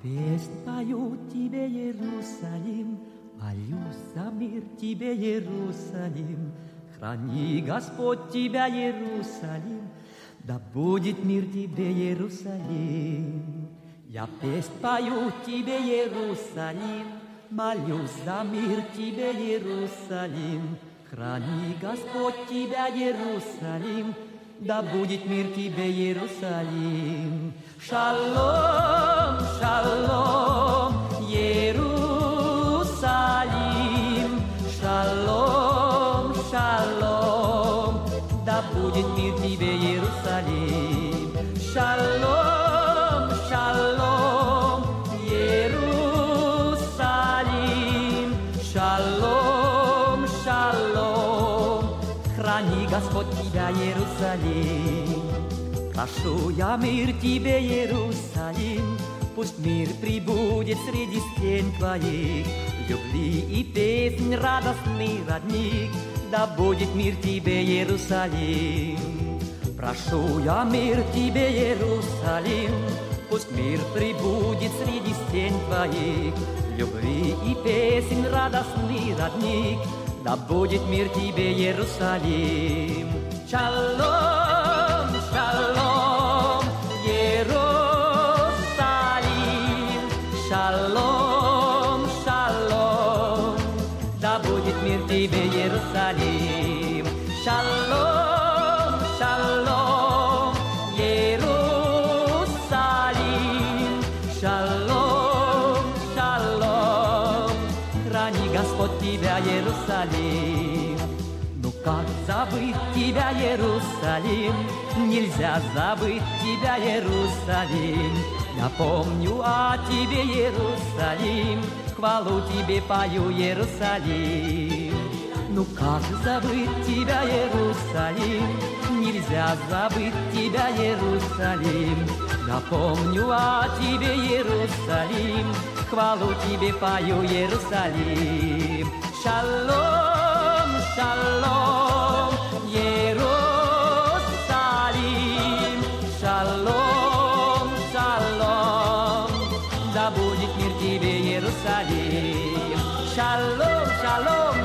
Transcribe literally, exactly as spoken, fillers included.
песнь пою тебе, Иерусалим, молюсь за мир тебе, Иерусалим. Храни, Господь, тебя, Иерусалим, да будет мир тебе, Иерусалим. Я песнь пою тебе, Иерусалим, молюсь за мир тебе, Иерусалим. Храни, Господь, тебя, Иерусалим, да будет мир тебе, Иерусалим. Шалом, шалом, Иерусалим. Шалом, шалом, да будет мир тебе, Иерусалим. Шалом, шалом, Иерусалим. Шалом, шалом, храни, Господь, тебя, Иерусалим. Прошу я мир тебе, Иерусалим, пусть мир прибудет среди стен твоих. Любви и песнь, радостный родник, да будет мир тебе, Иерусалим. Прошу я мир тебе, Иерусалим, пусть мир прибудет среди стен твоих. Любви и песнь, радостный родник, да будет мир тебе, Иерусалим. Шалом, шалом, Иерусалим. Шалом, шалом, да будет мир тебе, Иерусалим. Шалом, шалом, Иерусалим. Шалом, шалом, храни, Господь, тебя, Иерусалим. Ну как забыть тебя, Иерусалим? Нельзя забыть тебя, Иерусалим. Я помню о тебе, Иерусалим, хвалу тебе пою, Иерусалим. Ну как забыть тебя, Иерусалим? Нельзя забыть тебя, Иерусалим. Я помню о тебе, Иерусалим, хвалу тебе пою, Иерусалим. Шалом, шалом, Иерусалим. Шалом, шалом, да будет мир тебе, Иерусалим. Шалом, шалом,